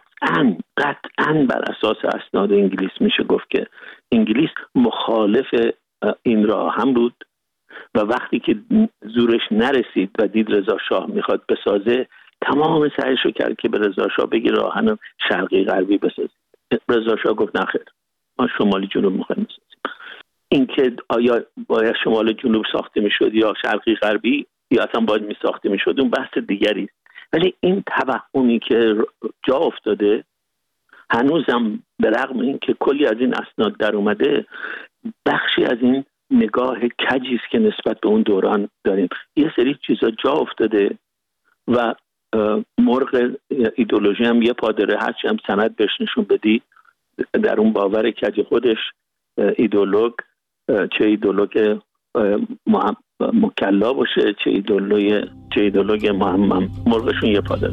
قطعاً بر اساس اسناد انگلیس میشه گفت که انگلیس مخالف این راه هم بود و وقتی که زورش نرسید و دید رضا شاه میخواد بسازه تمام سعیشو کرد که به رضا شاه بگی راهن شرقی غربی بسازید. رضا شاه گفت نخیر، ما شمالی جنوب میخوایم بسازیم. اینکه آیا باید شمال جنوب ساخته میشد یا شرقی غربی یا اصلا باید میساخته میشد اون بحث دیگری است، ولی این توهمی که جا افتاده هنوزم به رغم اینکه کلی از این اسناد در اومده بخشی از این نگاه کجی است که نسبت به اون دوران داریم. یه سری چیزا جا افتاده و مرغ ایدئولوژی هم یه پادره، هرچی هم سند بهش نشون بدی در اون باور کج خودش ایدئولوگ، چه ایدئولوگ مکلا باشه چه ایدئولوگ محمم، مرغشون یه پادره.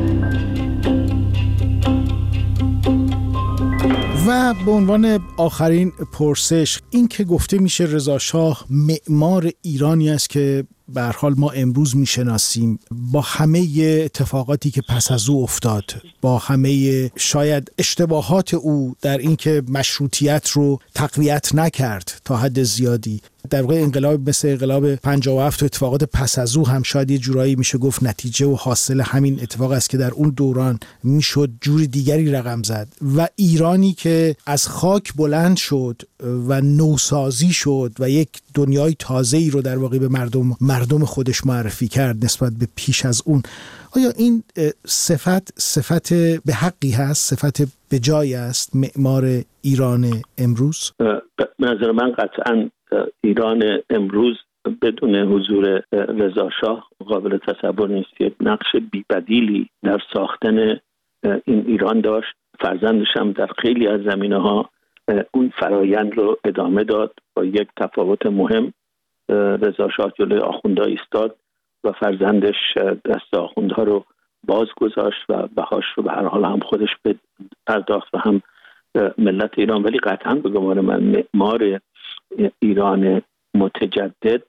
و به عنوان آخرین پرسش، این که گفته میشه رضا شاه معمار ایرانی است که به هر حال ما امروز میشناسیم، با همه اتفاقاتی که پس از او افتاد، با همه شاید اشتباهات او در این که مشروطیت رو تقویت نکرد تا حد زیادی، در واقع انقلاب مثل انقلاب 57 و اتفاقات پس از او هم شاید یه جورایی میشه گفت نتیجه و حاصل همین اتفاق است که در اون دوران میشد جور دیگری رقم زد و ایرانی که از خاک بلند شد و نوسازی شد و یک دنیای تازه‌ای رو در واقع به مردم خودش معرفی کرد نسبت به پیش از اون. آیا این صفت به حقی هست، صفت به جای است معمار ایران امروز؟ به نظر من قطعاً ایران امروز بدون حضور رضا شاه قابل تصور نیست. یک نقش بی‌بدیلی در ساختن این ایران داشت. فرزندش هم در خیلی از زمینه‌ها اون فرایند رو ادامه داد. با یک تفاوت مهم، رضا شاه جلوی آخوندها ایستاد و فرزندش دست آخوندها رو باز گذاشت و بهاش رو به هر حال هم خودش پرداخت و هم ملت ایران. ولی قطعاً به گمان من معمار ایران متجدد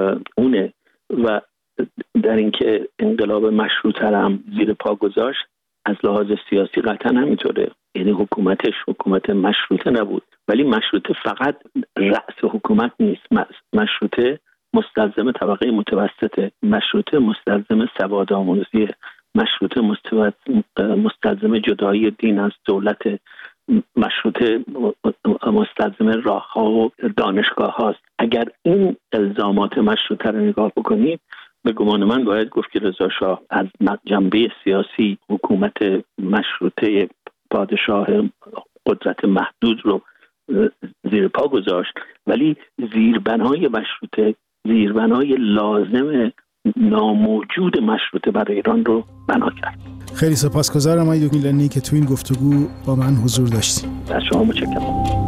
اونه و در اینکه انقلاب مشروطه هم زیر پا گذاشت از لحاظ سیاسی قطعا همینطوره. یعنی حکومتش حکومت مشروطه نبود، ولی مشروطه فقط رأس حکومت نیست. مشروطه مستلزم طبقه متوسطه، مشروطه مستلزم سواد آموزی، مشروطه مستلزم جدایی دین از دولت، مشروطه مستلزم راه‌ها و دانشگاه هاست. اگر این الزامات مشروطه رو نگاه بکنید، به گمان من باید گفت که رضا شاه از جنبه سیاسی حکومت مشروطه پادشاه قدرت محدود رو زیر پا گذاشت، ولی زیربنای مشروطه، زیربنای لازم ناموجود مشروطه برای ایران رو بنا کرد. خیلی سپاسگزارم آقای دکتر میلانی که تو این گفتگو با من حضور داشتید. از شما متشکرم.